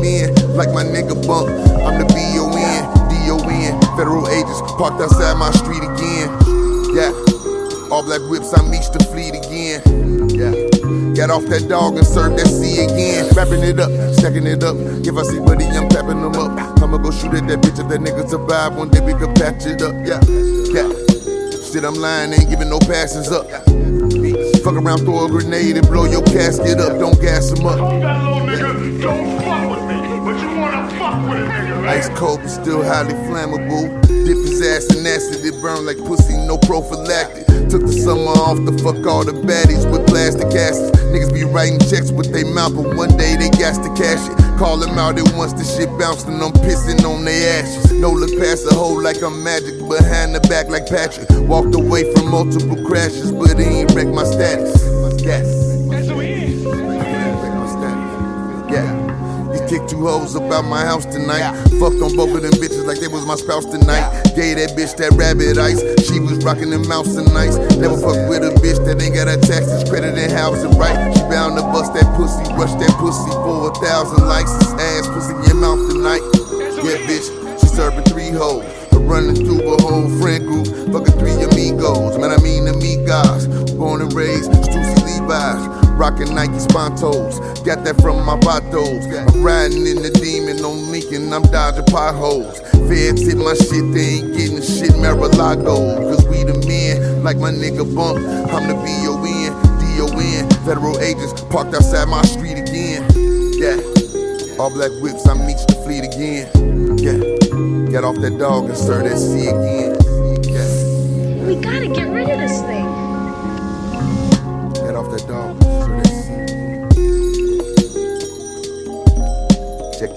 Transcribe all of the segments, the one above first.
men, like my nigga Bump. I'm the B.O.N., D.O.N. Federal agents parked outside my street again. Yeah, all black whips, I meet the fleet again. Yeah, got off that dog and served that C again. Wrapping it up, stacking it up. If I see Buddy, I'm tapping them up. I'ma go shoot at that bitch if that nigga survive. One day we could patch it up. Yeah, yeah. Shit, I'm lying, ain't giving no passes up. Fuck around, throw a grenade and blow your casket up. Don't gas him up. That little nigga don't fuck with me, but you wanna fuck with a nigga, right? Ice cold but still highly flammable. Dip his ass in acid, it burn like pussy, no prophylactic. Took the summer off to fuck all the baddies with plastic asses. Niggas be writing checks with they mouth, but one day they got to cash it. Call them out at once, the shit bounced and I'm pissing on their ashes. No look past the hole like I'm Magic, behind the back like Patrick. Walked away from multiple crashes, but he ain't wrecked my status. Yes. That's who he is. Yeah. These kick two hoes about my house tonight. Fucked on both of them bitches like they was my spouse tonight. Gave that bitch that rabbit ice. She was rocking them mouse and nice. Never fuck with a bitch that ain't got her taxes, credit, and housing right. She bound to bust that pussy, rush that pussy for 1,000 likes. Ass pussy in your mouth tonight. Yeah, bitch, she serving 3 hoes. Running through a whole friend group, fucking 3 amigos, man, I mean amigos. Born and raised, Stussy Levi's, rockin' Nike Spontos. Got that from my vatos. I'm riding in the demon on Lincoln, I'm dodging potholes. Feds hit my shit, they ain't getting shit, Mar-a-Lago. Cause we the men, like my nigga Bump. I'm the B.O.N., D.O.N. Federal agents parked outside my street again. Yeah, all black whips, I meet the fleet again. Yeah. Got off that dog and served that C again. Yeah. We gotta get rid of this thing. Got off that dog and served that C again. Check.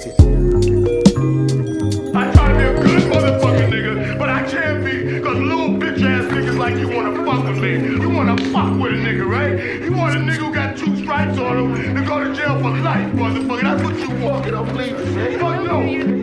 I try to be a good motherfucking nigga, but I can't be, cause little bitch ass niggas like you wanna fuck with me. You wanna fuck with a nigga, right? You want a nigga who got 2 stripes on him to go to jail for life, motherfucker. That's what you want. I'm leaving, man. Fuck no.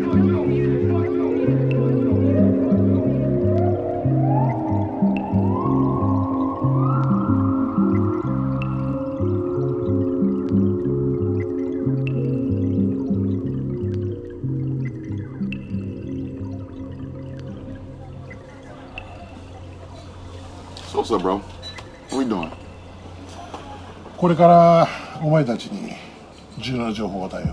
So what's up, bro? What we doing? これからお前たちに重要な情報を与えよう。